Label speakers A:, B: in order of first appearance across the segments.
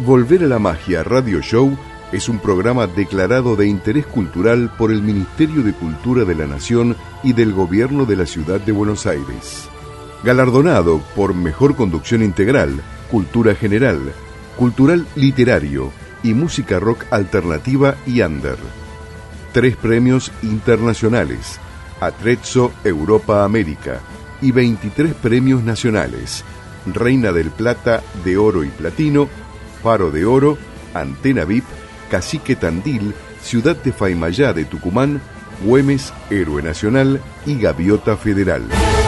A: Volver a la Magia Radio Show es un programa declarado de interés cultural por el Ministerio de Cultura de la Nación y del Gobierno de la Ciudad de Buenos Aires. Galardonado por Mejor Conducción Integral, Cultura General, Cultural Literario y Música Rock Alternativa y Under. 3 premios internacionales, Atrezzo Europa América, y 23 premios nacionales, Reina del Plata, de Oro y Platino, Faro de Oro, Antena VIP, Cacique Tandil, Ciudad de Faymayá de Tucumán, Güemes, Héroe Nacional y Gaviota Federal.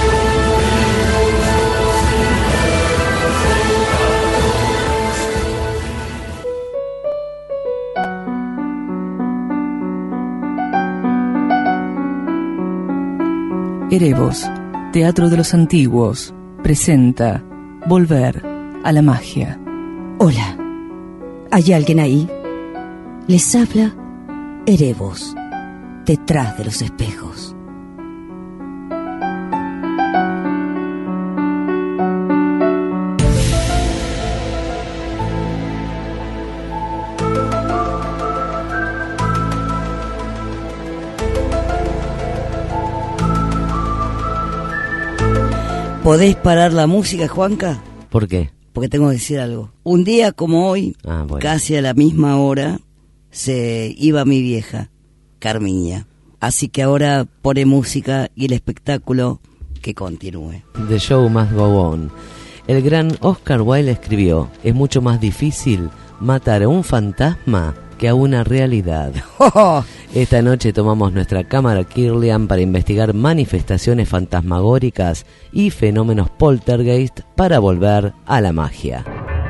B: Erebos, Teatro de los Antiguos, presenta Volver a la Magia.
C: Hola, ¿hay alguien ahí? Les habla Erebos, detrás de los espejos. ¿Podés parar la música, Juanca?
D: ¿Por qué?
C: Porque tengo que decir algo. Un día como hoy,
D: bueno,
C: casi a la misma hora, se iba mi vieja, Carmiña. Así que ahora pone música y el espectáculo que continúe.
D: The show must go on. El gran Oscar Wilde escribió: es mucho más difícil matar a un fantasma que a una realidad. Esta noche tomamos nuestra cámara Kirlian para investigar manifestaciones fantasmagóricas y fenómenos poltergeist para volver a la magia.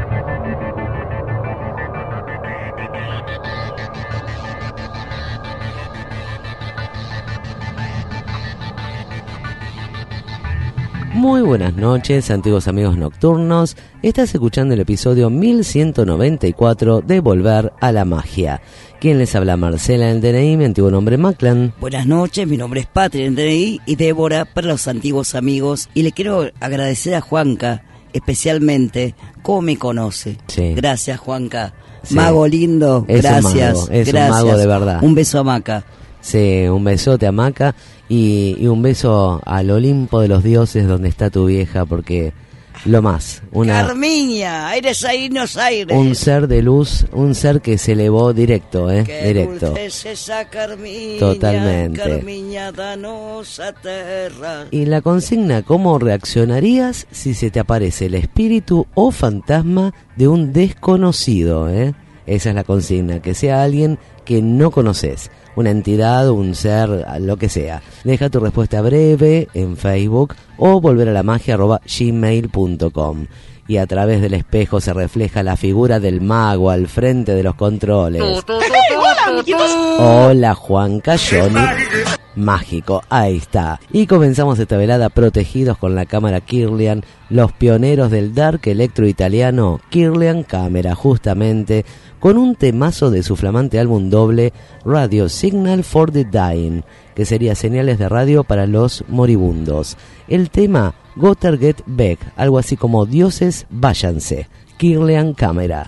D: Muy buenas noches, antiguos amigos nocturnos. Estás escuchando el episodio 1194 de Volver a la Magia. ¿Quién les habla? Marcela en el DNI, mi antiguo nombre Maclan.
C: Buenas noches, mi nombre es Patria en el DNI y Débora para los antiguos amigos. Y le quiero agradecer a Juanca, especialmente, cómo me conoce.
D: Sí.
C: Gracias, Juanca.
D: Sí.
C: Mago lindo,
D: Es
C: gracias.
D: un mago, es
C: gracias.
D: un mago de verdad.
C: Un beso a Maca.
D: Sí, un besote a Maca y un beso al Olimpo de los dioses donde está tu vieja, porque lo más,
C: Carmiña, eres Buenos Aires.
D: Un ser de luz, un ser que se elevó directo,
C: Qué
D: directo.
C: dulce es esa Carmiña,
D: Totalmente.
C: Carmiña danosa terra.
D: Y la consigna: ¿cómo reaccionarías si se te aparece el espíritu o fantasma de un desconocido? Esa es la consigna, que sea alguien que no conoces, una entidad, un ser, lo que sea. Deja tu respuesta breve en Facebook o volveralamagia@gmail.com. Y a través del espejo se refleja la figura del mago al frente de los controles. Hola, Juanca, Johnny. Mágico, ahí está. Y comenzamos esta velada protegidos con la cámara Kirlian, los pioneros del dark electro italiano Kirlian Camera, justamente con un temazo de su flamante álbum doble Radio Signal for the Dying, que sería señales de radio para los moribundos. El tema Götter geht weg, algo así como dioses váyanse. Kirlian Camera.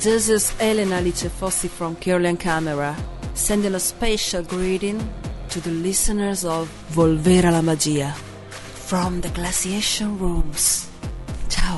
E: This is Elena Alice Fossi from Kirlian Camera, sending a special greeting to the listeners of Volver a la Magia from the Glaciation Rooms. Ciao.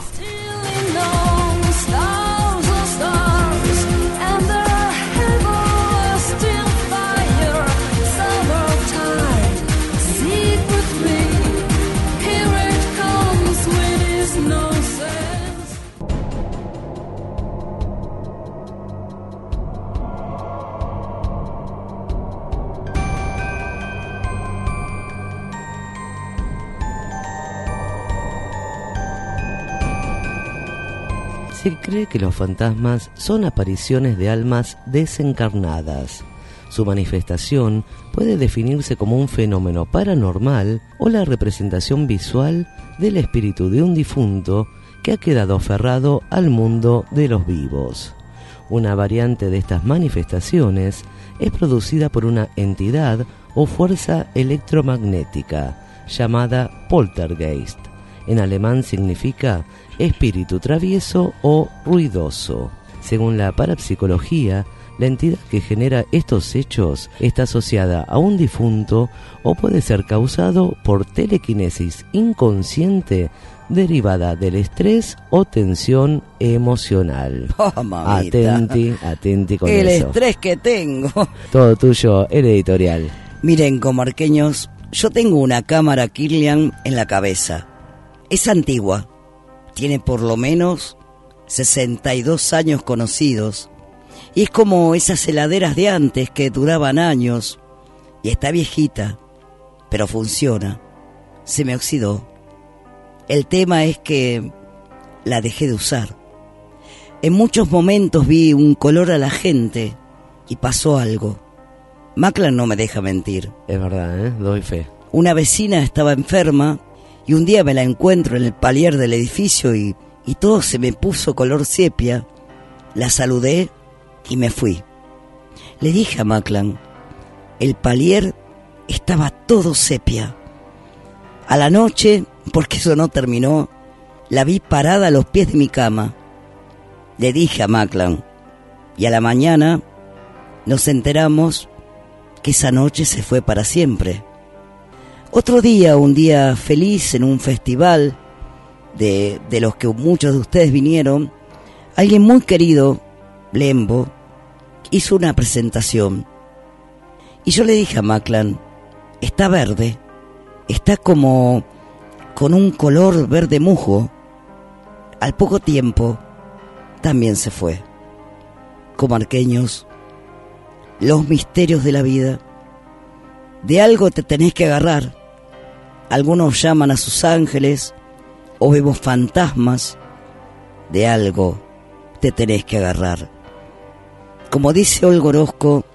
D: Se cree que los fantasmas son apariciones de almas desencarnadas. Su manifestación puede definirse como un fenómeno paranormal o la representación visual del espíritu de un difunto que ha quedado aferrado al mundo de los vivos. Una variante de estas manifestaciones es producida por una entidad o fuerza electromagnética llamada poltergeist. En alemán significa espíritu travieso o ruidoso. Según la parapsicología, la entidad que genera estos hechos está asociada a un difunto o puede ser causado por telequinesis inconsciente derivada del estrés o tensión emocional.
C: Oh, mamita.
D: Atenti con
C: el
D: eso.
C: El estrés que tengo.
D: Todo tuyo, el editorial.
C: Miren, comarqueños, yo tengo una cámara Kirlian en la cabeza. Es antigua, tiene por lo menos 62 años conocidos, y es como esas heladeras de antes que duraban años, y está viejita, pero funciona. Se me oxidó. El tema es que la dejé de usar. En muchos momentos vi un color a la gente y pasó algo. Maclan no me deja mentir.
D: Es verdad, doy fe.
C: Una vecina estaba enferma y un día me la encuentro en el palier del edificio y todo se me puso color sepia. La saludé y me fui. Le dije a Maclan, el palier estaba todo sepia. A la noche, porque eso no terminó, la vi parada a los pies de mi cama. Le dije a Maclan, y a la mañana nos enteramos que esa noche se fue para siempre. Otro día, un día feliz en un festival de los que muchos de ustedes vinieron, alguien muy querido, Lembo, hizo una presentación. Y yo le dije a Maclan, está verde, está como con un color verde musgo. Al poco tiempo, también se fue. Comarqueños, los misterios de la vida. De algo te tenés que agarrar. Algunos llaman a sus ángeles o vemos fantasmas. De algo te tenés que agarrar. Como dice Olga Orozco,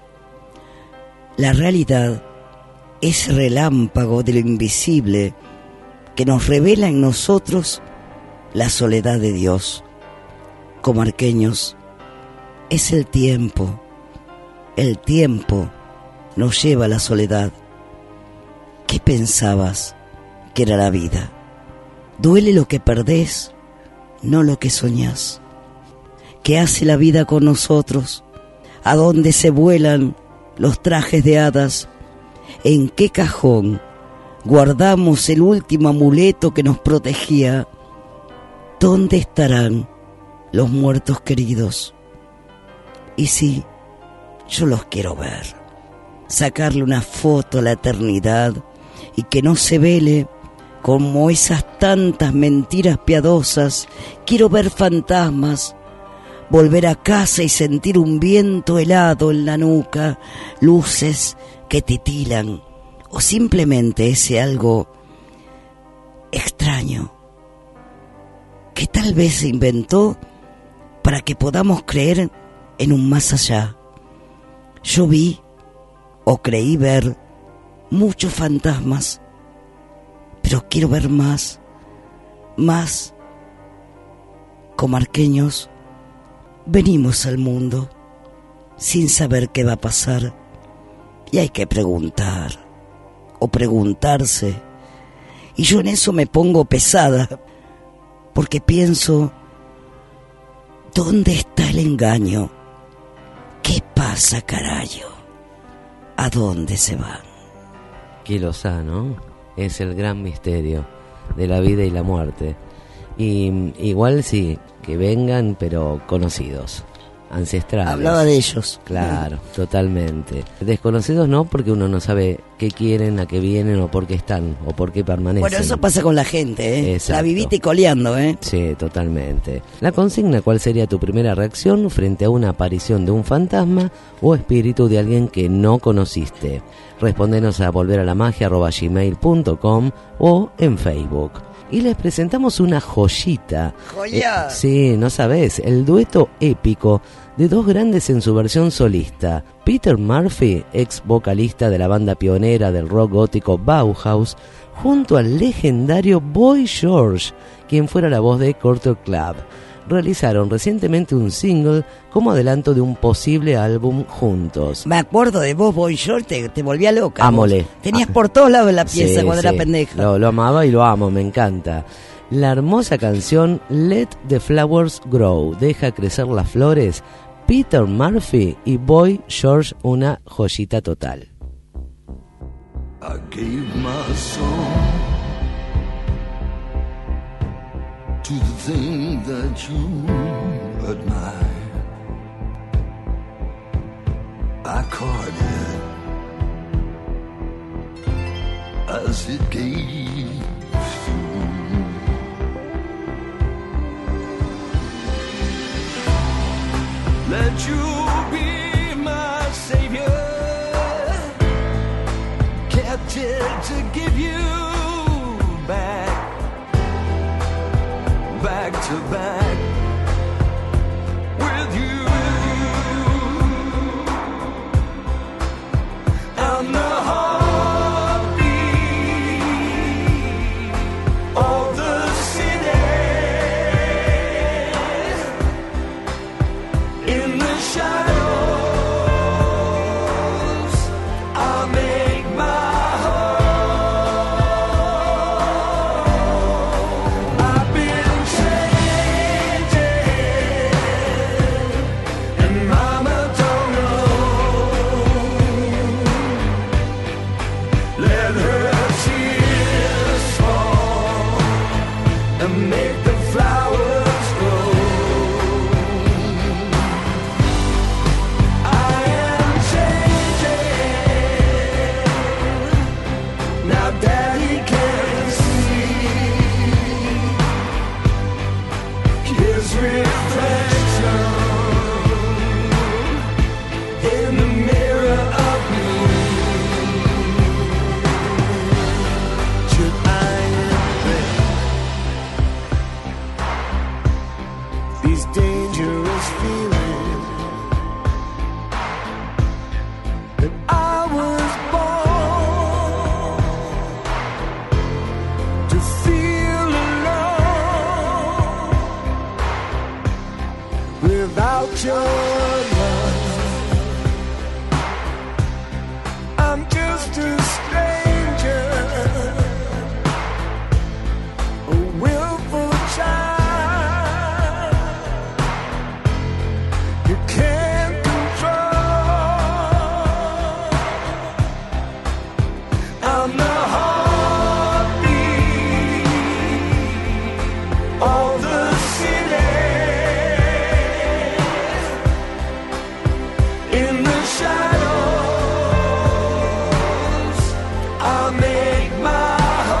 C: la realidad es relámpago de lo invisible que nos revela en nosotros la soledad de Dios. Comarqueños, es el tiempo. El tiempo nos lleva a la soledad. ¿Qué pensabas que era la vida? Duele lo que perdés, no lo que soñás. ¿Qué hace la vida con nosotros? ¿A dónde se vuelan los trajes de hadas? ¿En qué cajón guardamos el último amuleto que nos protegía? ¿Dónde estarán los muertos queridos? Y sí, yo los quiero ver. Sacarle una foto a la eternidad y que no se vele como esas tantas mentiras piadosas. Quiero ver fantasmas, volver a casa y sentir un viento helado en la nuca, luces que titilan, o simplemente ese algo extraño que tal vez se inventó para que podamos creer en un más allá. Yo vi o creí ver muchos fantasmas, pero quiero ver más. Comarqueños, venimos al mundo sin saber qué va a pasar y hay que preguntar o preguntarse, y yo en eso me pongo pesada porque pienso, ¿Dónde está el engaño? ¿Qué pasa, carajo? ¿A dónde se van?
D: Qué lozano, es el gran misterio de la vida y la muerte. Y igual sí, que vengan, pero conocidos, ancestrales.
C: Hablaba de ellos.
D: Claro, totalmente. Desconocidos no, porque uno no sabe qué quieren, a qué vienen, o por qué están, o por qué permanecen.
C: Bueno, eso pasa con la gente, ¿eh?
D: Exacto.
C: La vivita y coleando, ¿eh?
D: Sí, totalmente. La consigna: ¿cuál sería tu primera reacción frente a una aparición de un fantasma o espíritu de alguien que no conociste? Respóndenos a volveralamagia@gmail.com o en Facebook. Y les presentamos una joyita.
C: ¡Joya!
D: Sí, no sabés, el dueto épico de dos grandes en su versión solista. Peter Murphy, ex vocalista de la banda pionera del rock gótico Bauhaus, junto al legendario Boy George, quien fuera la voz de Culture Club. Realizaron recientemente un single como adelanto de un posible álbum juntos.
C: Me acuerdo de vos, Boy George, te volvía loca.
D: Ámole.
C: Tenías por todos lados la pieza cuando era pendeja.
D: Lo amaba y lo amo, me encanta. La hermosa canción Let the Flowers Grow, deja crecer las flores. Peter Murphy y Boy George, una joyita total.
F: I gave my soul to the thing that you admire. I caught it as it gave through. Let you be my savior, captured to give you back to back with you. I'm the heartbeat of the city. In the shadows, I make my home. I've been changing, and mama don't know. Let her tears fall and make the flowers grow. I am changing, now Daddy can see his reflection in the mirror of me. Should I invent these dangerous feelings that I was born to feel alone without your love? I'm just a stranger, a willful child you can't control. I'm the heartbeat of the city. In the shadows, I make my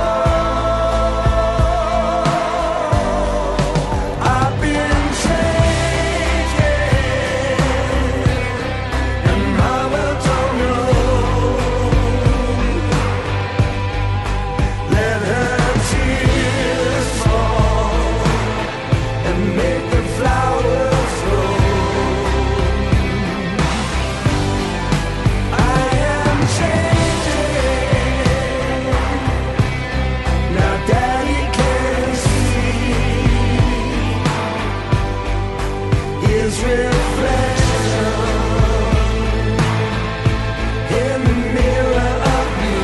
F: home. I've been changing, and mama don't know. Let her tears fall and make the flowers grow. I am changing, now Daddy can see his reflection in the mirror of you.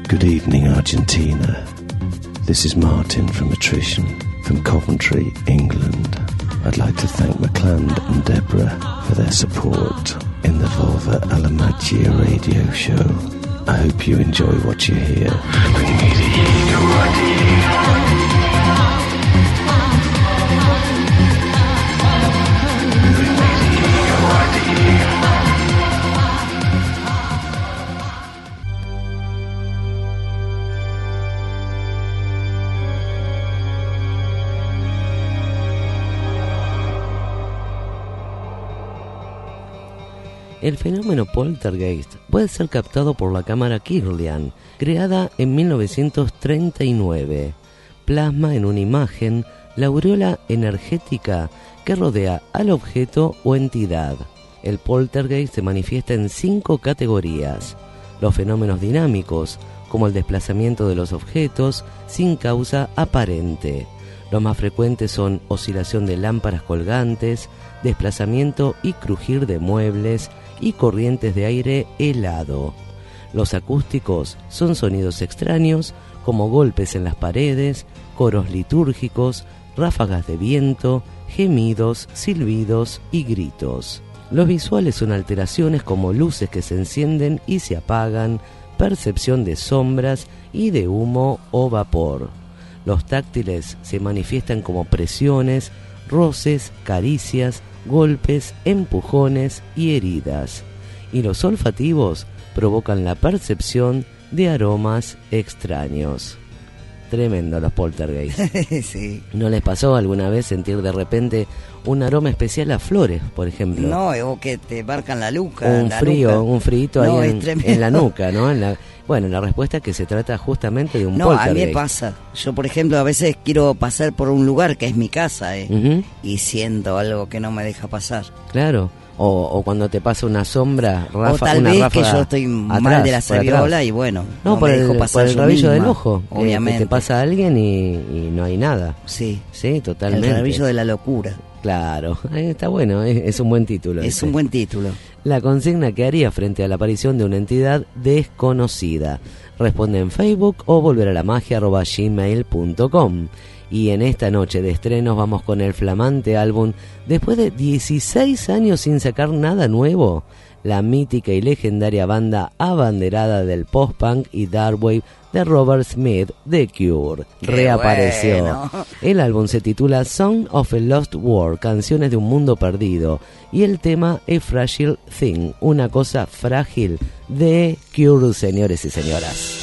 G: Good evening, Argentina. This is Martin from Attrition, from Coventry, England. I'd like to thank McCland and Deborah for their support in the Volva alla Magia radio show. I hope you enjoy what you hear.
D: El fenómeno poltergeist puede ser captado por la cámara Kirlian, creada en 1939. Plasma en una imagen la aureola energética que rodea al objeto o entidad. El poltergeist se manifiesta en 5 categorías. Los fenómenos dinámicos, como el desplazamiento de los objetos sin causa aparente. Los más frecuentes son oscilación de lámparas colgantes, desplazamiento y crujir de muebles y corrientes de aire helado. Los acústicos son sonidos extraños como golpes en las paredes, coros litúrgicos, ráfagas de viento, gemidos, silbidos y gritos. Los visuales son alteraciones como luces que se encienden y se apagan, percepción de sombras y de humo o vapor. Los táctiles se manifiestan como presiones, roces, caricias, golpes, empujones y heridas. Y los olfativos provocan la percepción de aromas extraños. Tremendo los poltergeist.
C: Sí.
D: ¿No les pasó alguna vez sentir de repente un aroma especial a flores, por ejemplo?
C: No, o que te marcan la nuca.
D: Un frío, un frito
C: no,
D: ahí en la nuca, ¿no? Bueno, la respuesta es que se trata justamente de un poltergeist.
C: No, a mí me pasa. Yo, por ejemplo, a veces quiero pasar por un lugar que es mi casa,
D: Uh-huh.
C: y siento algo que no me deja pasar.
D: Claro. O cuando te pasa una sombra,
C: o tal
D: una
C: vez
D: ráfaga
C: que yo estoy mal
D: atrás,
C: de la
D: por atrás.
C: saviola y bueno,
D: No, por
C: me dejo
D: el
C: pasar yo
D: rabillo
C: misma,
D: del ojo.
C: obviamente.
D: Que te pasa a alguien y no hay nada.
C: Sí,
D: Sí, totalmente.
C: el rabillo de la locura.
D: Claro, está bueno, es un buen título.
C: Es
D: ese.
C: un buen título.
D: La consigna que haría frente a la aparición de una entidad desconocida. Responde en Facebook o volveralamagia@gmail.com. Y en esta noche de estrenos vamos con el flamante álbum, después de 16 años sin sacar nada nuevo, la mítica y legendaria banda abanderada del post-punk y darkwave de Robert Smith, The Cure.
C: ¡Qué
D: Reapareció.
C: bueno!
D: El álbum se titula Song of a Lost World, canciones de un mundo perdido, y el tema A Fragile Thing, una cosa frágil, de Cure, señores y señoras.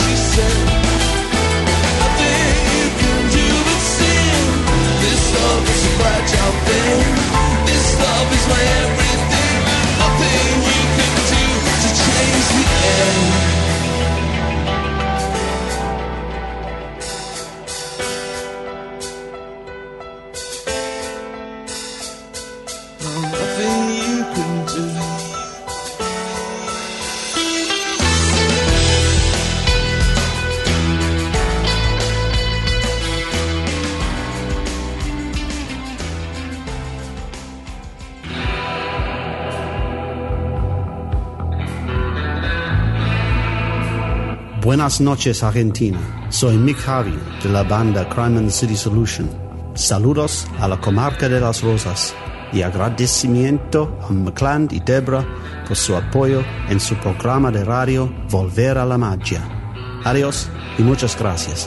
F: This love is
H: Buenas noches, Argentina. Soy Mick Harvey de la banda Crime and City Solution. Saludos a la comarca de Las Rosas y agradecimiento a McCland y Deborah por su apoyo en su programa de radio Volver a la Magia. Adiós y muchas gracias.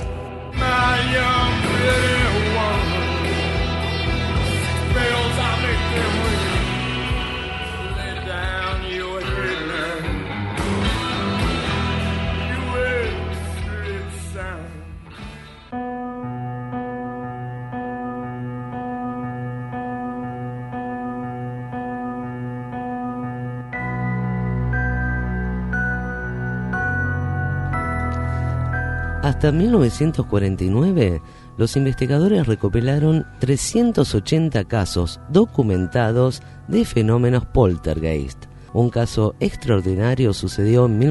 D: Hasta 1949, los investigadores recopilaron 380 casos documentados de fenómenos poltergeist. Un caso extraordinario sucedió en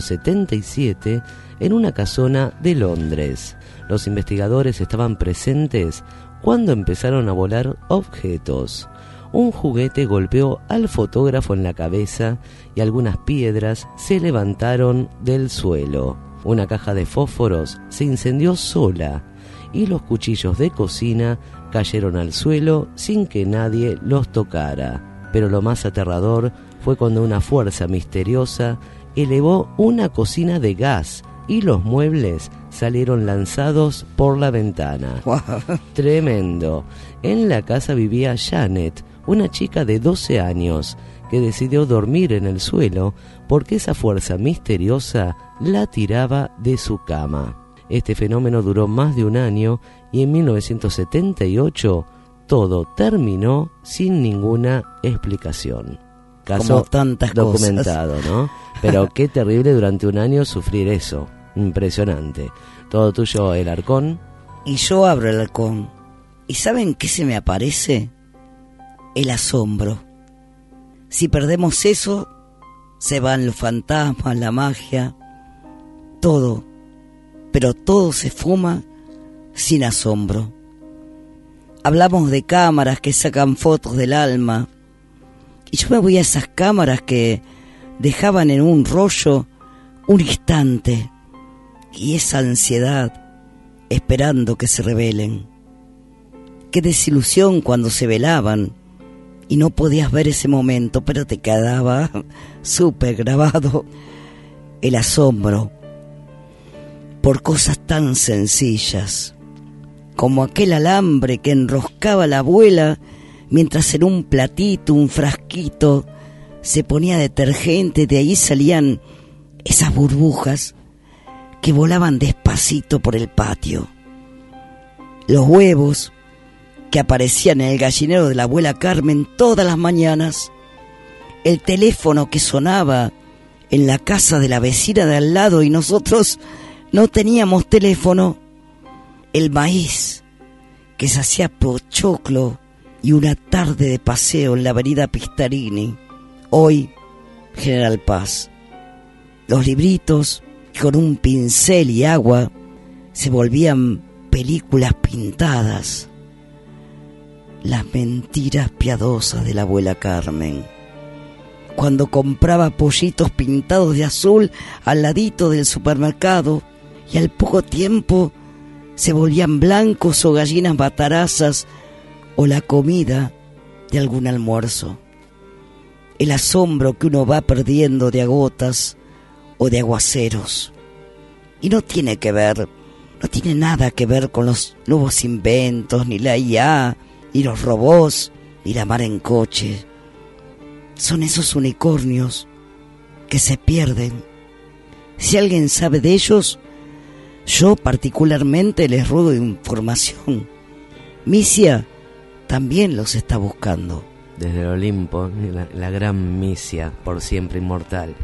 D: 1977 en una casona de Londres. Los investigadores estaban presentes cuando empezaron a volar objetos. Un juguete golpeó al fotógrafo en la cabeza y algunas piedras se levantaron del suelo. Una caja de fósforos se incendió sola y los cuchillos de cocina cayeron al suelo sin que nadie los tocara. Pero lo más aterrador fue cuando una fuerza misteriosa elevó una cocina de gas y los muebles salieron lanzados por la ventana.
C: Wow.
D: Tremendo. En la casa vivía Janet, una chica de 12 años, que decidió dormir en el suelo porque esa fuerza misteriosa la tiraba de su cama. Este fenómeno duró más de un año y en 1978 todo terminó sin ninguna explicación. Caso
C: como tantas
D: documentado,
C: cosas,
D: ¿no? Pero qué terrible durante un año sufrir eso. Impresionante. Todo tuyo, el halcón.
C: Y yo abro el halcón. ¿Y saben qué se me aparece? El asombro. Si perdemos eso, se van los fantasmas, la magia, todo. Pero todo se fuma sin asombro. Hablamos de cámaras que sacan fotos del alma. Y yo me voy a esas cámaras que dejaban en un rollo un instante. Y esa ansiedad, esperando que se revelen. Qué desilusión cuando se velaban y no podías ver ese momento, pero te quedaba súper grabado el asombro por cosas tan sencillas como aquel alambre que enroscaba la abuela mientras en un platito, un frasquito, se ponía detergente. De ahí salían esas burbujas que volaban despacito por el patio. Los huevos que aparecían en el gallinero de la abuela Carmen todas las mañanas. El teléfono que sonaba en la casa de la vecina de al lado y nosotros no teníamos teléfono. El maíz que se hacía pochoclo y una tarde de paseo en la avenida Pistarini, hoy General Paz. Los libritos que con un pincel y agua se volvían películas pintadas. Las mentiras piadosas de la abuela Carmen. Cuando compraba pollitos pintados de azul al ladito del supermercado y al poco tiempo se volvían blancos o gallinas batarazas o la comida de algún almuerzo. El asombro que uno va perdiendo de agotas o de aguaceros. Y no tiene nada que ver con los nuevos inventos, ni la IA, ni los robots, ni la mar en coche. Son esos unicornios que se pierden. Si alguien sabe de ellos, yo particularmente les ruego información. Misia también los está buscando.
D: Desde el Olimpo, la gran Misia, por siempre inmortal.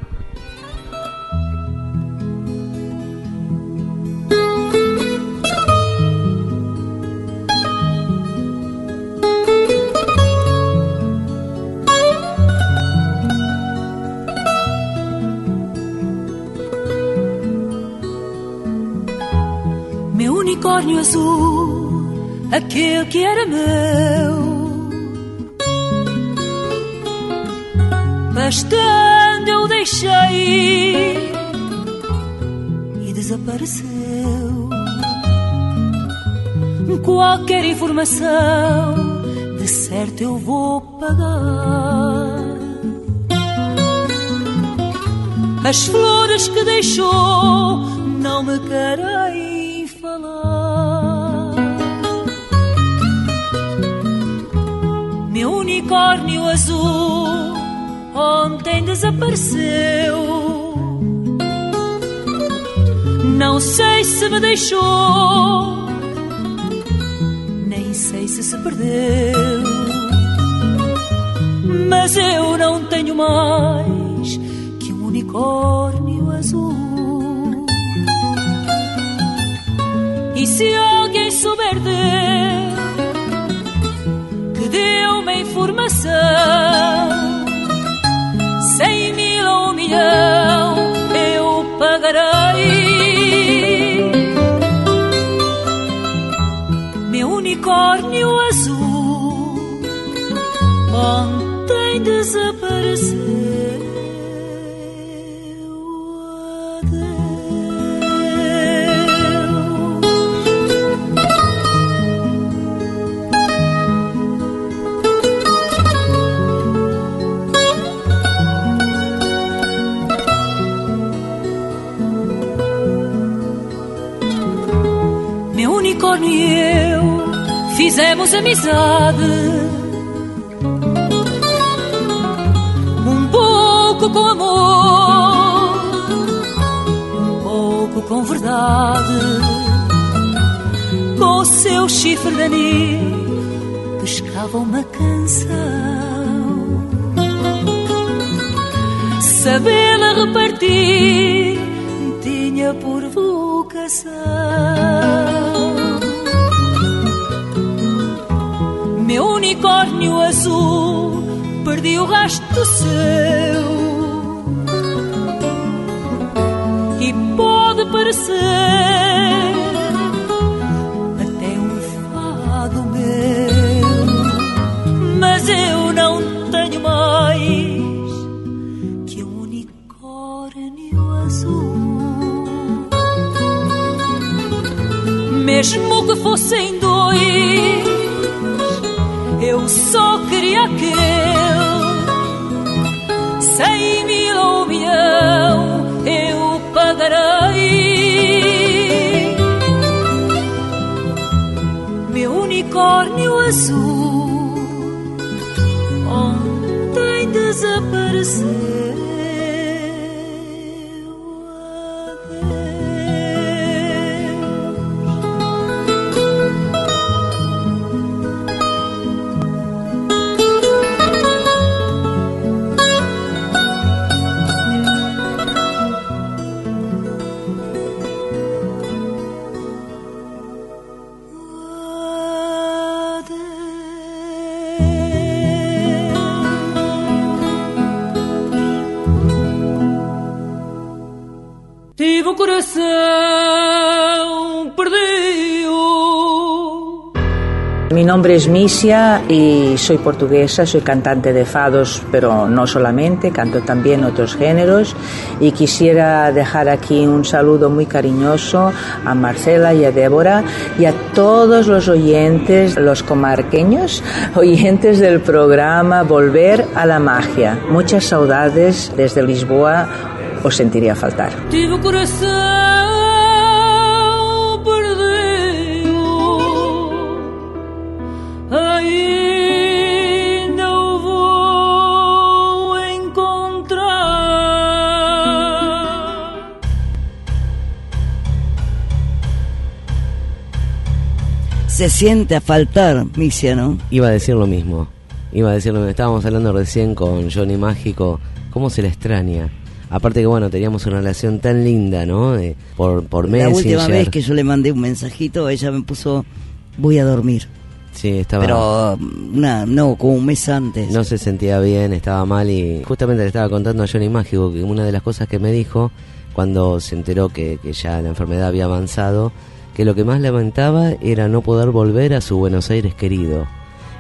I: Unicórnio azul, aquele que era meu, bastante eu deixei e desapareceu. Qualquer informação, de certo eu vou pagar. As flores que deixou não me querem falar. Meu unicórnio azul ontem desapareceu. Não sei se me deixou, nem sei se perdeu. Mas eu não tenho mais que um unicórnio azul. E se alguém souber dele, que deu uma informação, 100.000 ou 1 milhão eu pagarei. Meu unicórnio azul ontem desapareceu. Meu unicórnio e eu fizemos amizade, um pouco com amor, um pouco com verdade. Com o seu chifre de anil pescava uma canção, sabê-la repartir tinha por vocação. Meu unicórnio azul perdi o rastro seu, e pode parecer até um fado meu, mas eu não tenho mais que um unicórnio azul. Mesmo que fossem dois, eu só queria aquele, 100.000 ou 1 milhão eu pagarei. Meu unicórnio azul ontem desapareceu. Tive o coração perdido.
J: Mi nombre es Misia y soy portuguesa, soy cantante de fados, pero no solamente, canto también otros géneros, y quisiera dejar aquí un saludo muy cariñoso a Marcela y a Débora y a todos los oyentes, los comarqueños, oyentes del programa Volver a la Magia. Muchas saudades desde Lisboa, os sentiría faltar.
I: Tive o coração perdido, ainda o vou encontrar.
C: Se siente a faltar, Misia, ¿no?
D: Iba a decir lo mismo. Estábamos hablando recién con Johnny Mágico, cómo se le extraña. Aparte que bueno, teníamos una relación tan linda, ¿no? Por Messenger.
C: La última vez que yo le mandé un mensajito, ella me puso, voy a dormir.
D: Sí, estaba...
C: Pero, no, como un mes antes.
D: No se sentía bien, estaba mal, y justamente le estaba contando a Johnny Mágico que una de las cosas que me dijo cuando se enteró que ya la enfermedad había avanzado, que lo que más lamentaba era no poder volver a su Buenos Aires querido.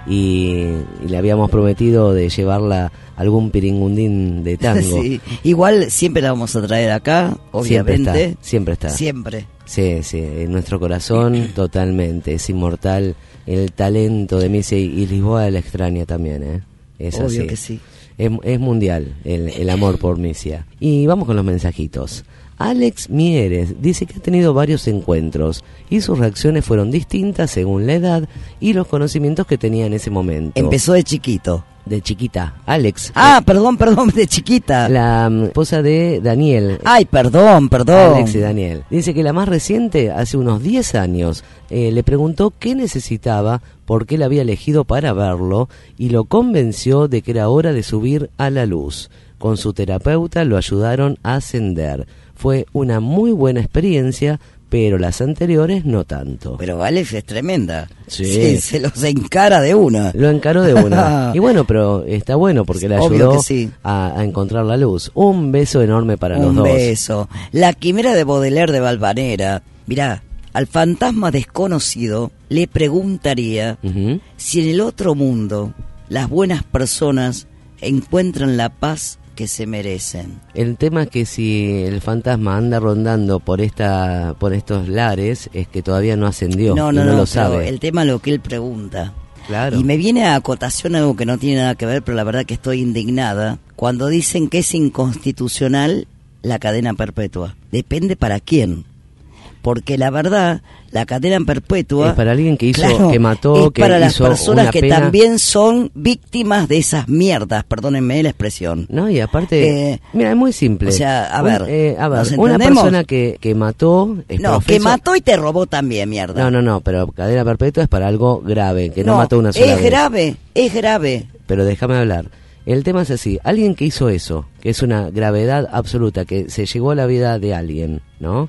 D: y le habíamos prometido de llevarla a algún piringundín de tango.
C: Sí, igual siempre la vamos a traer acá, obviamente.
D: Siempre está.
C: Siempre.
D: Sí, en nuestro corazón totalmente, es inmortal el talento de Misia y Lisboa la extraña también, ¿eh? Es
C: obvio
D: así.
C: que sí.
D: Es mundial el amor por Misia. Y vamos con los mensajitos. Alex Mieres dice que ha tenido varios encuentros y sus reacciones fueron distintas según la edad y los conocimientos que tenía en ese momento.
C: Empezó de chiquito.
D: De chiquita, Alex.
C: Perdón, de chiquita.
D: La esposa de Daniel.
C: Ay, perdón.
D: Alex y Daniel. Dice que la más reciente, hace unos 10 años, le preguntó qué necesitaba, por qué la había elegido para verlo y lo convenció de que era hora de subir a la luz. Con su terapeuta lo ayudaron a ascender. Fue una muy buena experiencia, pero las anteriores no tanto.
C: Pero Alex es tremenda.
D: Sí.
C: Se los encara de una.
D: Lo encaró de una. Y bueno, pero está bueno porque le ayudó
C: sí.
D: a encontrar la luz. Un beso enorme para los dos.
C: Un beso. La quimera de Baudelaire de Valvanera. Mirá, al fantasma desconocido le preguntaría si en el otro mundo las buenas personas encuentran la paz que se merecen.
D: El tema es que si el fantasma anda rondando por estos lares es que todavía no ascendió.
C: No
D: lo sabe.
C: El tema es lo que él pregunta.
D: Claro.
C: Y me viene a acotación algo que no tiene nada que ver, pero la verdad que estoy indignada cuando dicen que es inconstitucional la cadena perpetua. Depende para quién. Porque la verdad, la cadena perpetua
D: es para alguien que hizo,
C: claro,
D: que mató,
C: es
D: que
C: para
D: hizo
C: las personas
D: una
C: que
D: pena.
C: También son víctimas de esas mierdas, perdónenme la expresión.
D: No, y aparte, mira, es muy simple.
C: O sea, a ver,
D: una persona que mató,
C: que mató y te robó también, mierda.
D: No, pero cadena perpetua es para algo grave, que no mató una sola vez.
C: Es grave.
D: Pero déjame hablar. El tema es así, alguien que hizo eso, que es una gravedad absoluta, que se llegó a la vida de alguien, ¿no?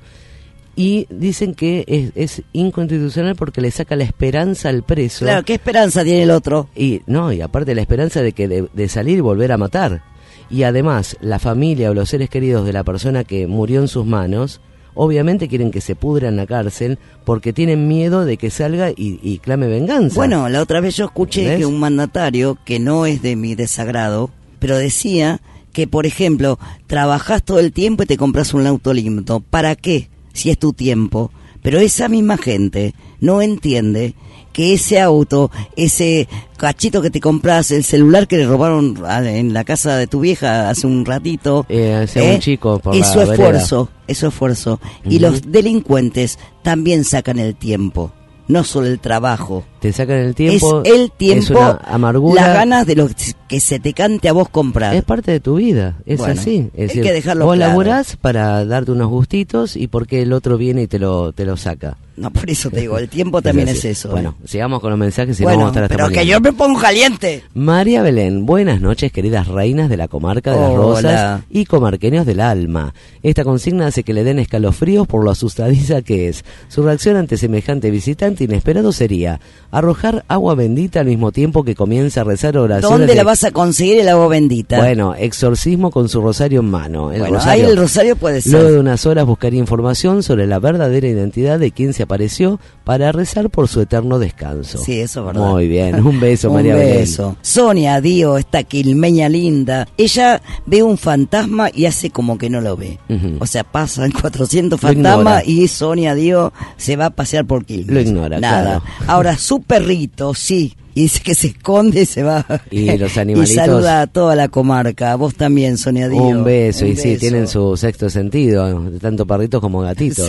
D: Y dicen que es inconstitucional porque le saca la esperanza al preso.
C: Claro, ¿qué esperanza tiene el otro?
D: Y aparte la esperanza de que de salir y volver a matar. Y además, la familia o los seres queridos de la persona que murió en sus manos, obviamente quieren que se pudra en la cárcel porque tienen miedo de que salga y clame venganza.
C: Bueno, la otra vez yo escuché que un mandatario, que no es de mi desagrado, pero decía que, por ejemplo, trabajás todo el tiempo y te compras un auto lindo. ¿Para qué? Si es tu tiempo. Pero esa misma gente no entiende que ese auto, ese cachito que te compras, el celular que le robaron en la casa de tu vieja hace un ratito,
D: un chico por
C: es
D: la
C: su esfuerzo. Y los delincuentes también sacan el tiempo, no solo el trabajo.
D: Te sacan el tiempo.
C: Es el tiempo,
D: es una amargura.
C: las ganas de lo que se te cante a vos comprar.
D: Es parte de tu vida, es
C: bueno,
D: así. Es decir,
C: que dejarlo
D: vos
C: claro.
D: laburás para darte unos gustitos y porque el otro viene y te lo saca.
C: No, por eso te digo, el tiempo también es eso.
D: Bueno, sigamos con los mensajes y
C: bueno,
D: no vamos a estar hasta
C: pero
D: mañana.
C: Que yo me pongo caliente.
D: María Belén, buenas noches, queridas reinas de la comarca de Las Rosas y comarqueños del alma. Esta consigna hace que le den escalofríos por lo asustadiza que es. Su reacción ante semejante visitante inesperado sería arrojar agua bendita al mismo tiempo que comienza a rezar oraciones.
C: ¿Dónde la vas a conseguir el agua bendita?
D: Bueno, exorcismo con su rosario en mano.
C: Ahí el rosario puede ser.
D: Luego de unas horas buscaría información sobre la verdadera identidad de quien se apareció para rezar por su eterno descanso.
C: Sí, eso es verdad.
D: Muy bien, un beso María Belén.
C: Un beso. Sonia Dio, esta quilmeña linda, ella ve un fantasma y hace como que no lo ve. O sea, pasan 400 fantasmas y Sonia Dio se va a pasear por Quilmes.
D: Lo ignora,
C: nada.
D: claro.
C: Ahora, su perrito, sí. Y dice que se esconde y se va.
D: Y los animalitos.
C: Y saluda a toda la comarca. A vos también, Sonia Dio.
D: Un beso.
C: Un
D: y
C: beso.
D: Sí, tienen su sexto sentido, tanto perritos como gatitos.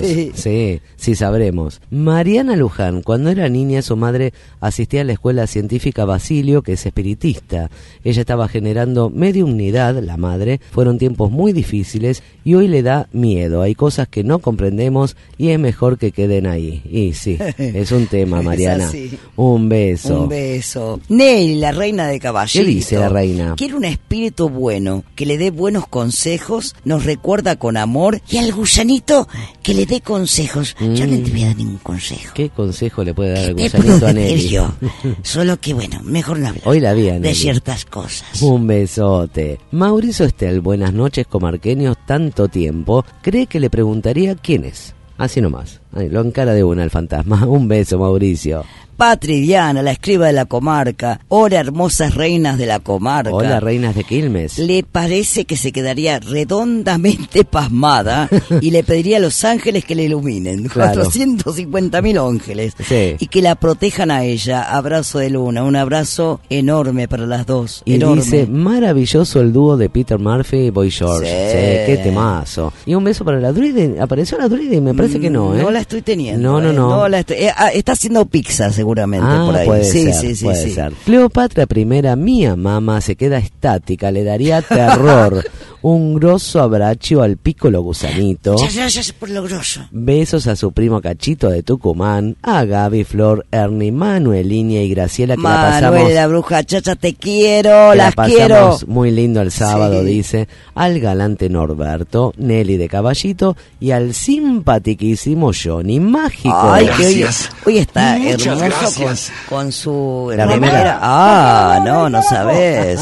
D: Sí, sabremos. Mariana Luján, cuando era niña, su madre asistía a la escuela científica Basilio, que es espiritista. Ella estaba generando mediumnidad, la madre. Fueron tiempos muy difíciles y hoy le da miedo. Hay cosas que no comprendemos y es mejor que queden ahí. Y sí, es un tema, Mariana. Un beso.
C: Un beso. Nelly, la reina de Caballito.
D: ¿Qué dice la reina?
C: Quiere un espíritu bueno, que le dé buenos consejos, nos recuerda con amor, y al gusanito que le dé consejos. Yo no te voy a dar ningún consejo.
D: ¿Qué consejo le puede dar el
C: ¿Qué
D: gusanito
C: puedo
D: a Nelly?
C: decir yo? Solo que bueno, mejor no hablar
D: Hoy la vi a Nelly.
C: de ciertas cosas.
D: Un besote. Mauricio Estel, buenas noches, comarqueños, tanto tiempo. Cree que le preguntaría quién es. Así nomás. Lo encara de una el fantasma. Un beso, Mauricio.
C: Cleopatra y Diana, la escriba de la comarca. Hola, hermosas reinas de la comarca.
D: Hola, reinas de Quilmes.
C: Le parece que se quedaría redondamente pasmada y le pediría a los ángeles que le iluminen.
D: Claro.
C: 450.000 ángeles.
D: Sí.
C: Y que la protejan a ella. Abrazo de luna, un abrazo enorme para las dos.
D: Y
C: enorme.
D: dice, maravilloso el dúo de Peter Murphy y Boy George.
C: Sí.
D: Qué temazo. Y un beso para la druide. ¿Apareció la druide? Me parece que no, ¿eh?
C: No la estoy teniendo.
D: No.
C: No la estoy, está haciendo pizza seguramente por ahí.
D: Puede
C: Sí,
D: ser,
C: sí.
D: puede ser. Cleopatra I, mía mamá, se queda estática, le daría terror. Un grosso abrazo al piccolo gusanito.
C: Muchas gracias por lo grosso.
D: Besos a su primo Cachito de Tucumán, a Gaby, Flor, Ernie, Manuelinia y Graciela, que la pasamos...
C: Manuel, la bruja chacha, te quiero,
D: que
C: las
D: la
C: quiero.
D: pasamos muy lindo el sábado,
C: Sí.
D: dice, al galante Norberto, Nelly de Caballito y al simpatiquísimo Johnny Mágico.
C: Ay, que hoy está
F: Muchas
C: hermoso
F: gracias.
C: con su
D: La remera.
C: no sabes.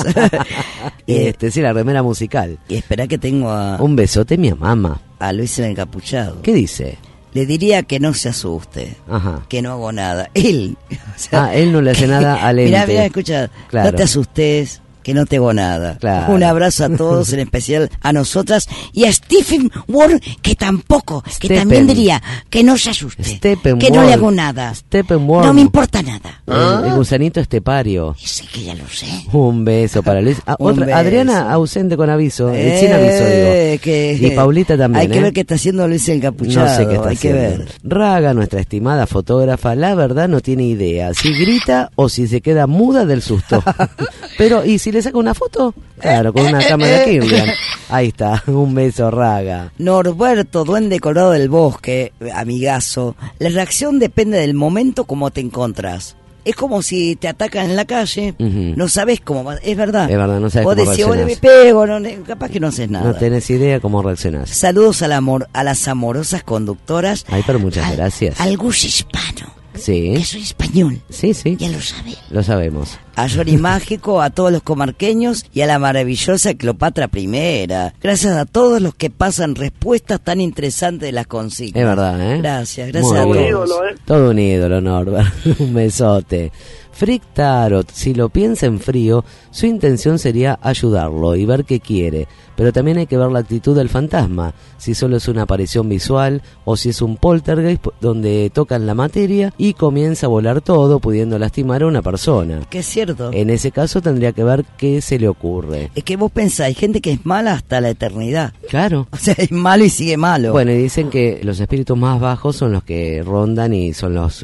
D: Sí, la remera musical.
C: Y espera que tengo
D: Un besote, mi mamá.
C: a Luis el encapuchado.
D: ¿Qué dice?
C: Le diría que no se asuste,
D: Ajá.
C: que no hago nada. Él. O sea,
D: Él no le hace nada al ente.
C: Mirá, escucha,
D: Claro.
C: no te asustes, que no te hago nada.
D: Claro.
C: Un abrazo a todos, en especial a nosotras y a Stephen Ward, que tampoco, que
D: Stephen.
C: también diría que no se asuste,
D: Stephen
C: que no
D: Ward.
C: le hago nada.
D: Steppenwolf.
C: No me importa nada.
D: El gusanito estepario.
C: Ese que ya lo sé.
D: Un beso para Luis.
C: Un
D: Otra,
C: beso.
D: Adriana ausente con aviso, sin aviso digo. Y Paulita también.
C: Hay que ver qué está haciendo Luis el encapuchado.
D: No sé qué está
C: hay
D: haciendo.
C: que ver.
D: Raga, nuestra estimada fotógrafa, la verdad no tiene idea si grita o si se queda muda del susto. Pero, ¿y si le saca una foto? Claro, con una cámara Kirlian. Ahí está, un beso, Raga.
C: Norberto, duende colorado del bosque, amigazo. La reacción depende del momento como te encontrás. Es como si te atacan en la calle,
D: Ujú.
C: no sabes cómo va. Es verdad.
D: Es verdad, no sabes
C: Vos
D: cómo
C: decís, "Ole, me
D: reaccionás".
C: pego, capaz que no haces nada.
D: No tenés idea cómo reaccionás.
C: Saludos al amor, a las amorosas conductoras.
D: Ay, pero muchas gracias.
C: Al Gus hispano,
D: Sí,
C: que soy español,
D: sí,
C: ya lo sabes.
D: lo sabemos.
C: A Johnny Mágico, a todos los comarqueños y a la maravillosa Cleopatra I. Gracias a todos los que pasan respuestas tan interesantes de las consignas.
D: Es verdad, ¿eh?
C: Gracias
D: Muy
C: a
D: bien.
C: todos.
D: Todo un ídolo, Norbert. Un besote. Frick Tarot, si lo piensa en frío, su intención sería ayudarlo y ver qué quiere, pero también hay que ver la actitud del fantasma, si solo es una aparición visual o si es un poltergeist donde tocan la materia y comienza a volar todo, pudiendo lastimar a una persona.
C: Que es cierto.
D: En ese caso tendría que ver qué se le ocurre.
C: Es que vos pensás, hay gente que es mala hasta la eternidad.
D: Claro.
C: O sea, es malo y sigue malo.
D: Bueno, y dicen que los espíritus más bajos son los que rondan y son los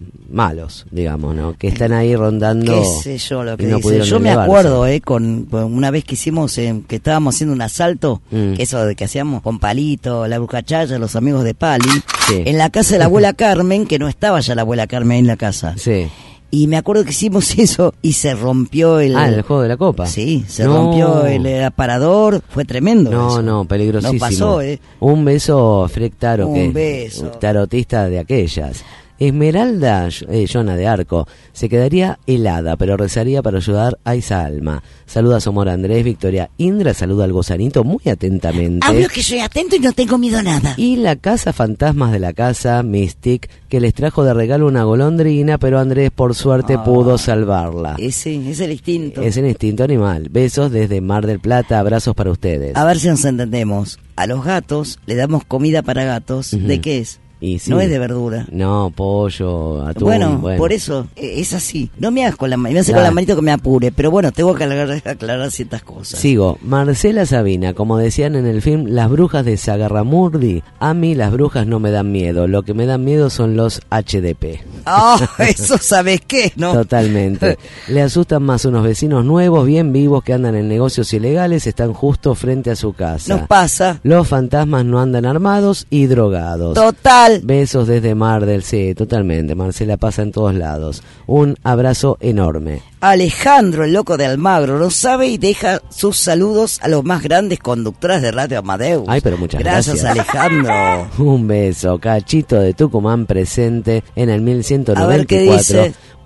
D: malos, digamos, ¿no? Que están ahí rondando.
C: Qué sé yo lo que
D: y no
C: dice.
D: pudieron
C: Yo me
D: elevarse.
C: acuerdo, con una vez que hicimos, que estábamos haciendo un asalto,
D: Mm.
C: que eso de que hacíamos con Palito, la Brucachaya, los amigos de Pali,
D: Sí.
C: en la casa de la abuela Carmen, que no estaba ya la abuela Carmen en la casa.
D: Sí.
C: Y me acuerdo que hicimos eso y se rompió el
D: juego de la copa.
C: Sí, se
D: No.
C: rompió el aparador, fue tremendo.
D: No,
C: eso.
D: no, peligrosísimo.
C: Nos pasó,
D: Un beso, Freck Taro,
C: Un beso.
D: tarotista de aquellas. Esmeralda, Jonah de Arco, se quedaría helada, pero rezaría para ayudar a esa alma. Saluda a Somor Andrés, Victoria Indra, saluda al gozanito muy atentamente.
C: Hablo que soy atento y no tengo miedo a nada.
D: Y la casa fantasmas de la casa, Mystic, que les trajo de regalo una golondrina, pero Andrés por suerte pudo salvarla.
C: Ese es el instinto.
D: Es el instinto animal. Besos desde Mar del Plata, abrazos para ustedes.
C: A ver si nos entendemos. A los gatos le damos comida para gatos.
D: Ujú.
C: ¿De qué es?
D: Y sí.
C: No es de verdura.
D: No, pollo, atún.
C: Bueno, por eso, es así. No me hagas con la mano, me hace con
D: Claro.
C: la manito que me apure, pero bueno, tengo que aclarar ciertas cosas.
D: Sigo. Marcela Sabina, como decían en el film Las brujas de Sagarramurdi, a mí las brujas no me dan miedo, lo que me dan miedo son los HDP.
C: Ah, eso sabes qué, ¿no?
D: Totalmente. Le asustan más unos vecinos nuevos, bien vivos, que andan en negocios ilegales, están justo frente a su casa.
C: Nos pasa.
D: Los fantasmas no andan armados y drogados.
C: Total.
D: Besos desde Mar del Sí, totalmente. Marcela pasa en todos lados. Un abrazo enorme.
C: Alejandro, el loco de Almagro, no sabe y deja sus saludos a los más grandes conductores de Radio Amadeus.
D: Ay, pero muchas gracias.
C: Alejandro.
D: Un beso. Cachito de Tucumán presente en el 1194.
C: A ver qué dice.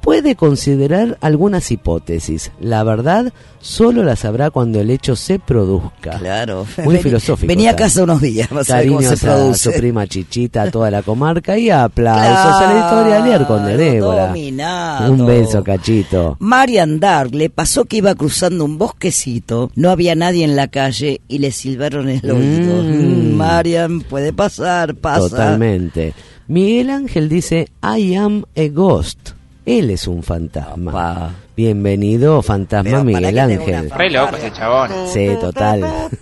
D: puede considerar algunas hipótesis. La verdad solo la sabrá cuando el hecho se produzca.
C: Claro.
D: Muy filosófico.
C: Venía a casa unos días, vas a ver cómo se
D: Cariños a
C: produce.
D: su prima Chichita, a toda la comarca y aplausos a la historia Lier con de Débora.
C: Dominado.
D: Un beso, Cachito.
C: Marian Dark le pasó que iba cruzando un bosquecito, no había nadie en la calle y le silbaron el oído. Marian, puede pasar, pasa.
D: Totalmente. Miguel Ángel dice, I am a ghost. Él es un fantasma.
C: Papá.
D: Bienvenido, fantasma
C: Pero
D: Miguel
C: para que tenga
D: Ángel.
C: una
K: Re loco ese chabón.
D: Sí, total.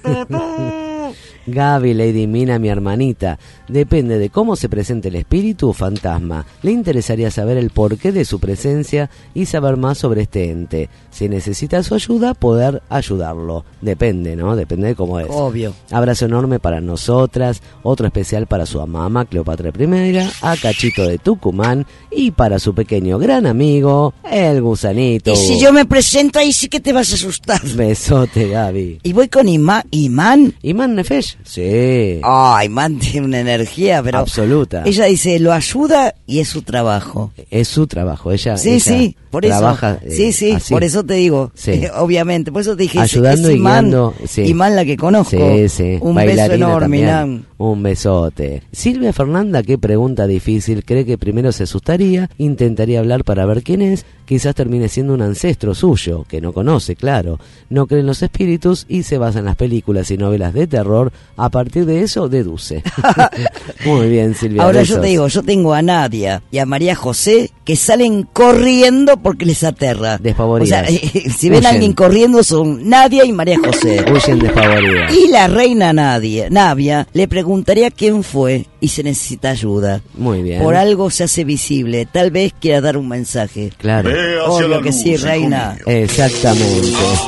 D: Gaby, Lady Mina, mi hermanita. Depende de cómo se presente el espíritu o fantasma. Le interesaría saber el porqué de su presencia y saber más sobre este ente. Si necesita su ayuda, poder ayudarlo. Depende, ¿no? Depende de cómo es.
C: Obvio.
D: Abrazo enorme para nosotras, otro especial para su mamá, Cleopatra I, a Cachito de Tucumán y para su pequeño gran amigo, el gusanito.
C: Y si yo me presento ahí sí que te vas a asustar.
D: Besote, Gaby.
C: Y voy con Imán.
D: ¿Imán Nefesh? Sí.
C: Imán tiene una energía, pero...
D: Absoluta.
C: Ella dice, lo ayuda y es su trabajo.
D: Es su trabajo, ella
C: Sí, por eso.
D: trabaja,
C: Sí,
D: así.
C: por eso te digo.
D: Sí.
C: Obviamente, por eso te dije,
D: ayudando
C: es
D: y
C: Imán,
D: guiando. Sí.
C: Imán la que conozco.
D: Sí.
C: Un beso
D: Bailarina
C: enorme,
D: también.
C: Imán.
D: Un besote. Silvia Fernanda, qué pregunta difícil. Cree que primero se asustaría, intentaría hablar para ver quién es. Quizás termine siendo un ancestro suyo, que no conoce, claro. No cree en los espíritus y se basa en las películas y novelas de terror. A partir de eso, deduce. Muy bien, Silvia.
C: Ahora
D: besos.
C: yo te digo, yo tengo a Nadia y a María José que salen corriendo porque les aterra.
D: Despavoridas.
C: O sea, si ven a
D: Huyen.
C: alguien corriendo son Nadia y María José.
D: Huyen despavoridas.
C: Y la reina Navia le preguntaría quién fue y se necesita ayuda.
D: Muy bien.
C: Por algo se hace visible, tal vez quiera dar un mensaje.
D: Claro.
C: Obvio que sí, reina.
D: Exactamente.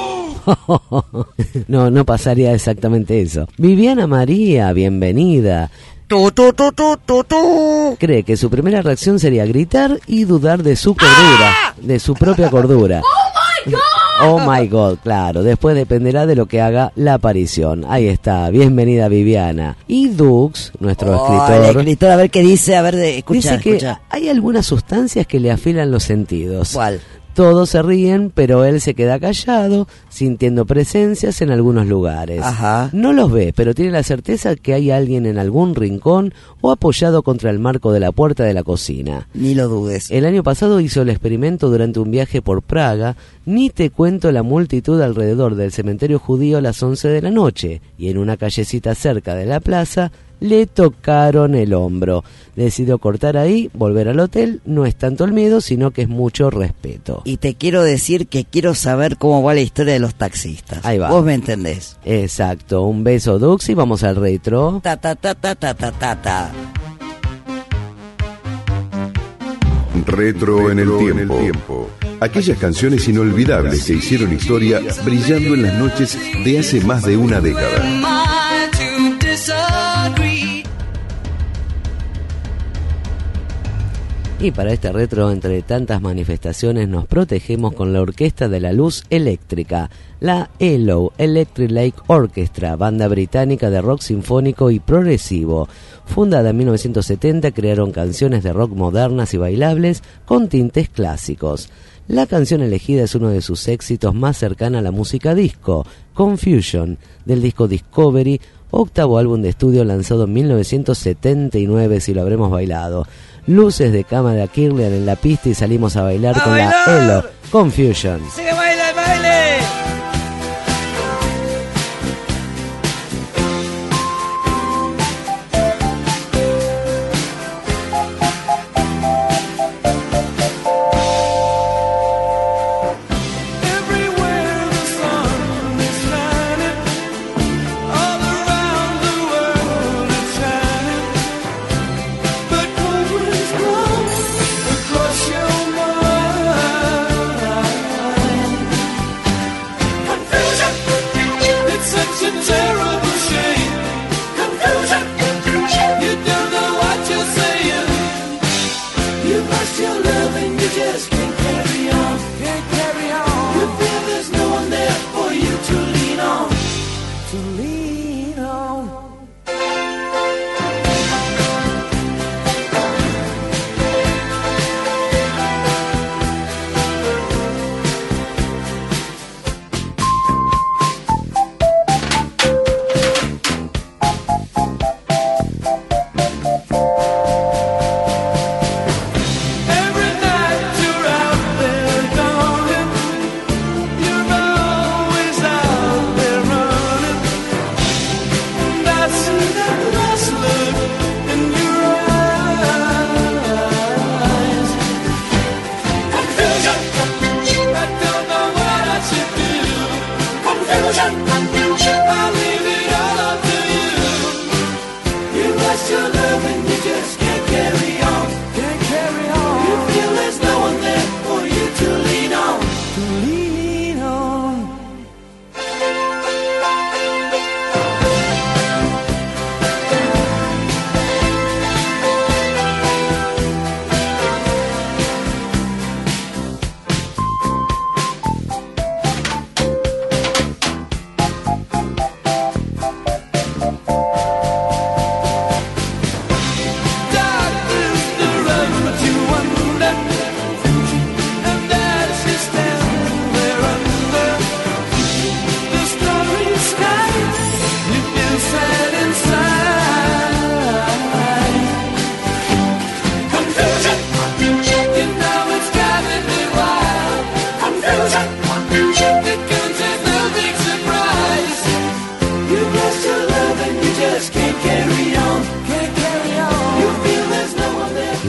D: No pasaría exactamente eso. Viviana María, bienvenida. Cree que su primera reacción sería gritar y dudar de su cordura, de su propia cordura. Oh my God, claro. Después dependerá de lo que haga la aparición. Ahí está. Bienvenida, Viviana. Y Dux, nuestro
C: El escritor, a ver qué dice, a ver, escucha,
D: dice que hay algunas sustancias que le afilan los sentidos.
C: ¿Cuál?
D: Todos se ríen, pero él se queda callado, sintiendo presencias en algunos lugares.
C: Ajá.
D: No los ve, pero tiene la certeza que hay alguien en algún rincón o apoyado contra el marco de la puerta de la cocina.
C: Ni lo dudes.
D: El año pasado hizo el experimento durante un viaje por Praga. Ni te cuento la multitud alrededor del cementerio judío a las 11 de la noche. Y en una callecita cerca de la plaza le tocaron el hombro. Decidió cortar ahí, volver al hotel. No es tanto el miedo, sino que es mucho respeto.
C: Y te quiero decir que quiero saber cómo va la historia de los taxistas.
D: Ahí va.
C: Vos me entendés.
D: Exacto. Un beso, Dux, y vamos al retro.
C: Ta ta ta ta ta ta ta ta.
A: Retro en el tiempo. Aquellas canciones inolvidables que hicieron historia brillando en las noches de hace más de una década.
D: Y para este retro, entre tantas manifestaciones, nos protegemos con la Orquesta de la Luz Eléctrica, la ELO, Electric Lake Orchestra, banda británica de rock sinfónico y progresivo. Fundada en 1970, crearon canciones de rock modernas y bailables con tintes clásicos. La canción elegida es uno de sus éxitos más cercana a la música disco, Confusion, del disco Discovery, octavo álbum de estudio lanzado en 1979, si lo habremos bailado. Luces de cámara Kirlian en la pista y salimos a bailar con la ELO, Confusion.
F: ¡Sigue baila el baile!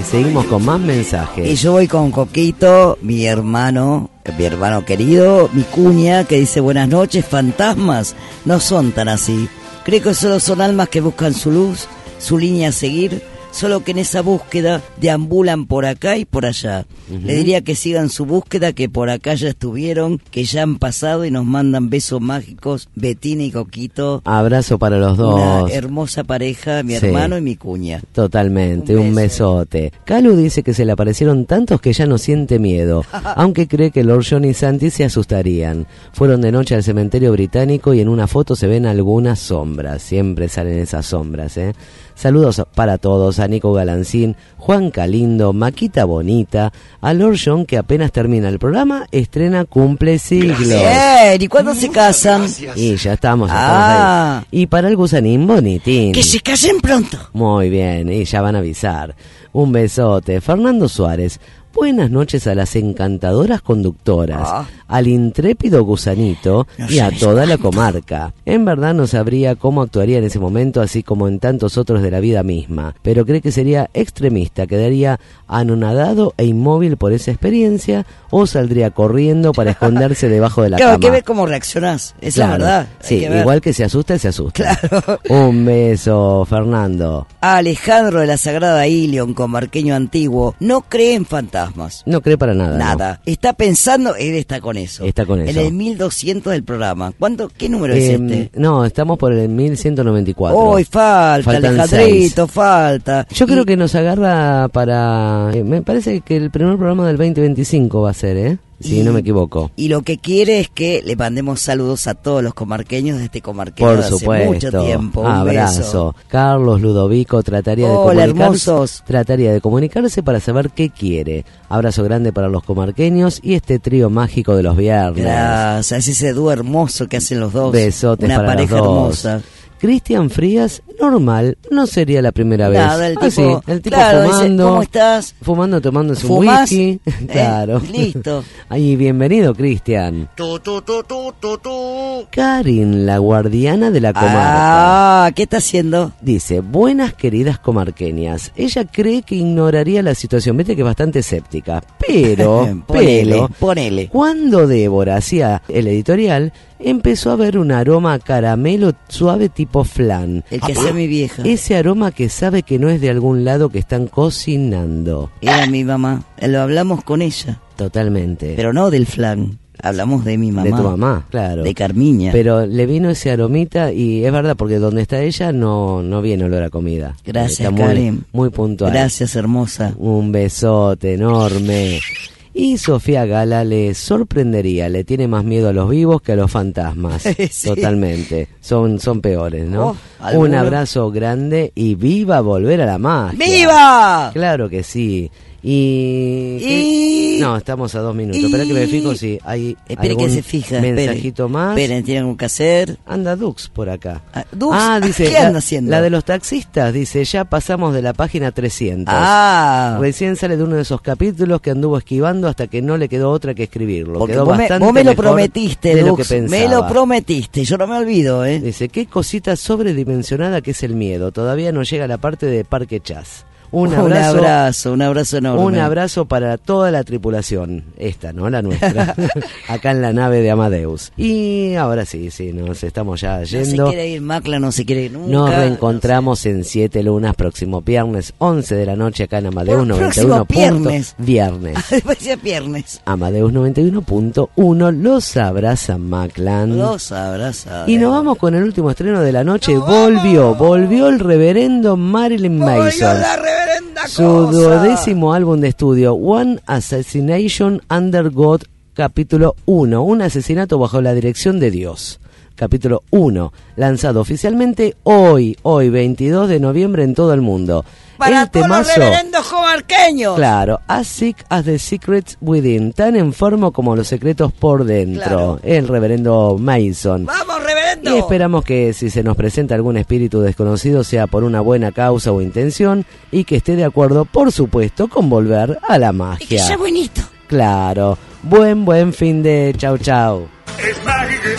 D: seguimos con más mensajes.
C: Y yo voy con Coquito, mi hermano querido, mi cuña, que dice: buenas noches, fantasmas no son tan así. Creo que solo son almas que buscan su luz, su línea a seguir, solo que en esa búsqueda deambulan por acá y por allá. Le diría que sigan su búsqueda, que por acá ya estuvieron, que ya han pasado y nos mandan besos mágicos, Betina y Coquito.
D: Abrazo para los dos.
C: Una hermosa pareja, mi hermano y mi cuña.
D: Totalmente, un besote. Calu dice que se le aparecieron tantos que ya no siente miedo, aunque cree que Lord John y Santi se asustarían. Fueron de noche al cementerio británico y en una foto se ven algunas sombras. Siempre salen esas sombras, ¿eh? Saludos para todos, a Nico Galancín, Juan Calindo, Maquita Bonita, a Lord John, que apenas termina el programa, estrena Cumple Siglos.
C: Bien, ¿y cuándo se casan?
D: Y ya estamos ahí. Y para el gusanín Bonitín.
C: Que se casen pronto.
D: Muy bien, y ya van a avisar. Un besote. Fernando Suárez. Buenas noches a las encantadoras conductoras, al intrépido gusanito y a toda la comarca. En verdad no sabría cómo actuaría en ese momento, así como en tantos otros de la vida misma, pero cree que sería extremista, quedaría anonadado e inmóvil por esa experiencia, o saldría corriendo para esconderse debajo de la cama.
C: Claro, hay que ver cómo reaccionás, esa es la verdad.
D: Sí, igual que se asusta, se asusta. Claro. Un beso, Fernando.
C: Alejandro de la Sagrada Ilion, comarqueño antiguo, no cree en fantasmas.
D: No cree para nada.
C: Nada.
D: No.
C: Está pensando, él está con eso.
D: Está con eso.
C: En el 1200 del programa. ¿Qué número es este?
D: No, estamos por el 1194.
C: Hoy falta, Alejandrito, falta.
D: Yo creo que nos agarra para... me parece que el primer programa del 2025 va a ser, ¿eh? Si no me equivoco.
C: Y lo que quiere es que le mandemos saludos a todos los comarqueños de este comarqueño
D: por
C: de hace
D: supuesto.
C: Mucho tiempo. Un
D: abrazo.
C: Beso.
D: Carlos Ludovico trataría de comunicarse para saber qué quiere. Abrazo grande para los comarqueños y este trío mágico de los viernes.
C: Gracias, ese dúo hermoso que hacen los dos.
D: Besotes
C: una
D: para
C: pareja
D: los dos.
C: Hermosa.
D: Cristian Frías, normal, no sería la primera vez.
C: Nada, el tipo
D: claro,
C: fumando, dice, ¿cómo estás?
D: Fumando, tomándose un whisky. Claro.
C: Listo.
D: Ay, bienvenido, Cristian. Karin, la guardiana de la comarca.
C: ¿Qué está haciendo?
D: Dice: buenas queridas comarqueñas. Ella cree que ignoraría la situación, viste que es bastante escéptica. Pero,
C: ponele.
D: Cuando Débora hacía el editorial, empezó a ver un aroma a caramelo suave tipo flan.
C: El que hacía mi vieja.
D: Ese aroma que sabe que no es de algún lado que están cocinando.
C: Era mi mamá. Lo hablamos con ella.
D: Totalmente.
C: Pero no del flan. Hablamos de mi mamá.
D: De tu mamá, claro.
C: De Carmiña.
D: Pero le vino ese aromita y es verdad, porque donde está ella no viene olor a comida.
C: Gracias,
D: está
C: Karen.
D: Muy puntual.
C: Gracias, hermosa.
D: Un besote enorme. Y Sofía Gala le sorprendería, le tiene más miedo a los vivos que a los fantasmas. Sí. Totalmente. Son peores, ¿no? Un abrazo grande y viva volver a la magia.
C: ¡Viva!
D: Claro que sí. Y... No, estamos a 2 minutos. Espera que me fijo si hay algún
C: que se fija,
D: mensajito más.
C: Esperen, tienen algo que hacer.
D: Anda Dux por acá.
C: ¿Dux?
D: Dice,
C: ¿Qué anda haciendo?
D: La de los taxistas, dice, ya pasamos de la página 300. Recién sale de uno de esos capítulos que anduvo esquivando hasta que no le quedó otra que escribirlo.
C: Porque
D: quedó bastante
C: vos me lo
D: mejor
C: prometiste,
D: de
C: Dux,
D: lo que pensaba.
C: me lo prometiste, yo no me olvido, ¿eh?
D: Dice, qué cosita sobredimensionada que es el miedo. Todavía no llega a la parte de Parque Chas. Un abrazo enorme. Un abrazo para toda la tripulación. Esta, ¿no? La nuestra. Acá en la nave de Amadeus. Y ahora sí, nos estamos ya yendo.
C: No se quiere ir Macla, no se quiere ir nunca.
D: Nos reencontramos en 7 lunas, próximo viernes, 11 de la noche acá en Amadeus 91. Viernes.
C: Después decía viernes.
D: Amadeus 91.1. Los abraza Maclan.
C: Los abraza.
D: Y nos vamos con el último estreno de la noche. Volvió el reverendo Marilyn Manson. Su 12º álbum de estudio, One Assassination Under God, capítulo 1, un asesinato bajo la dirección de Dios. Capítulo 1, lanzado oficialmente hoy 22 de noviembre en todo el mundo.
C: Para todos los reverendos comarqueños.
D: Claro, As Sick as the Secrets Within, tan enfermo como los secretos por dentro. Claro. El reverendo Mason.
C: ¡Vamos, reverendo!
D: Y esperamos que si se nos presenta algún espíritu desconocido sea por una buena causa o intención y que esté de acuerdo, por supuesto, con volver a la magia.
C: Y que sea buenito.
D: Claro. Buen fin de chau.
F: Es mágico.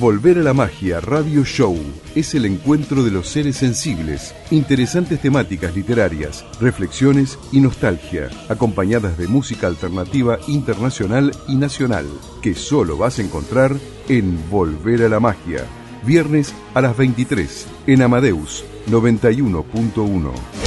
A: Volver a la Magia Radio Show es el encuentro de los seres sensibles, interesantes temáticas literarias, reflexiones y nostalgia, acompañadas de música alternativa internacional y nacional, que solo vas a encontrar en Volver a la Magia, viernes a las 23, en Amadeus 91.1.